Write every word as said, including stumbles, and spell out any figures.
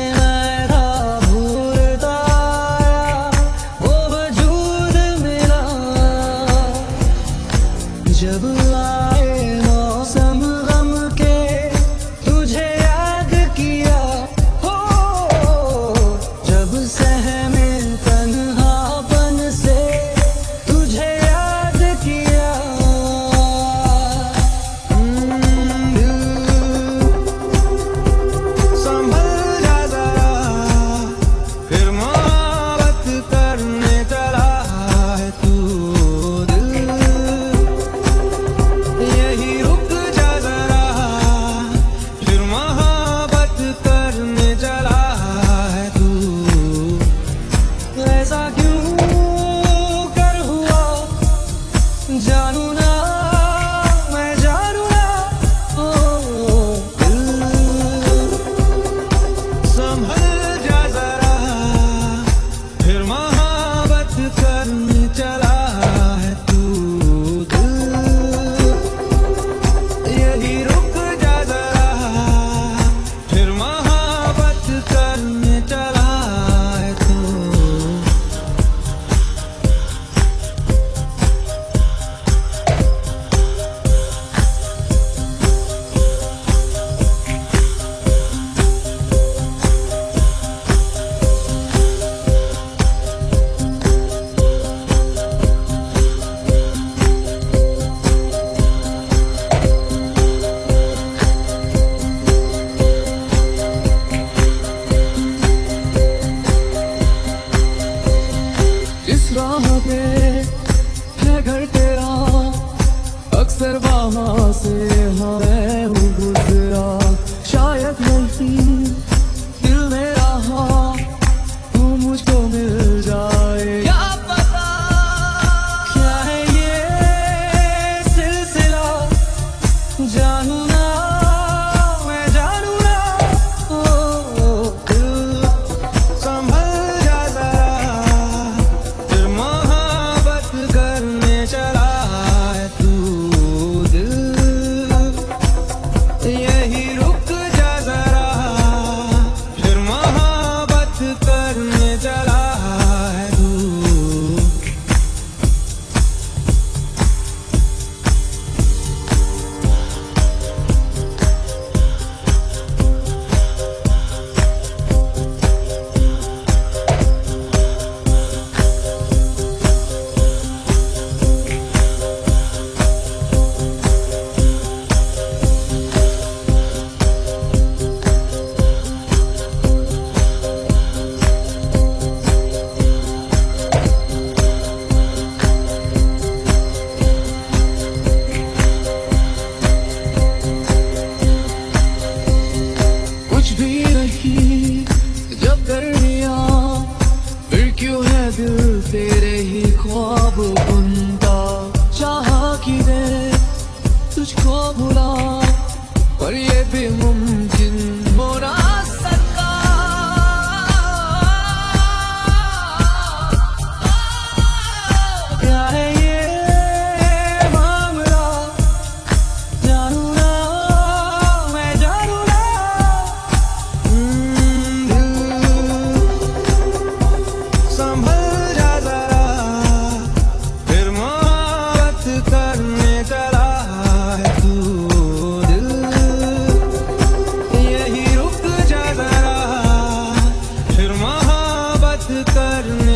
मैं था भूलता वो वजूद मिला जब आए मौसम गम के तुझे याद किया हो जब सहमे तन्हापन से तुझे याद किया संभल जा जरा फिर मोहब्बत करने चला है तू दिल यही रुक जा जरा फिर मोहब्बत करने चला है तू ऐसा क्यों कर हुआ जानू ना मैं जानू ना ओ दिल संभल जा जरा फिर मोहब्बत करने चला है तू दिल यही रुक जा जरा फिर मोहब्बत करने चला है तू इस राह पे है घर तेरा अक्सर वहाँ से हाँ मैं हूँ गुजरा शायद नहीं दिल मेरा हाँ तू मुझको मिल जाए क्या पता क्या है ये सिलसिला जानू ना मैं जानू ना ओ दिल संभल जा जरा फिर मोहब्बत करने चला है तू दिल यही रुक जा जरा फिर मोहब्बत करने चला है तू कुछ भी नहीं जब गर्मियाँ फिर क्यों है दिल तेरे ही ख्वाब बुनता चाहा कि मैं तुझको भुला पर ये भी मुमकिन हो ना सका क्या है ये मामला जानू ना मैं जानू ना संभल जा जरा फिर मोहब्बत करने चला है तू दिल यही रुक जा जरा फिर मोहब्बत करने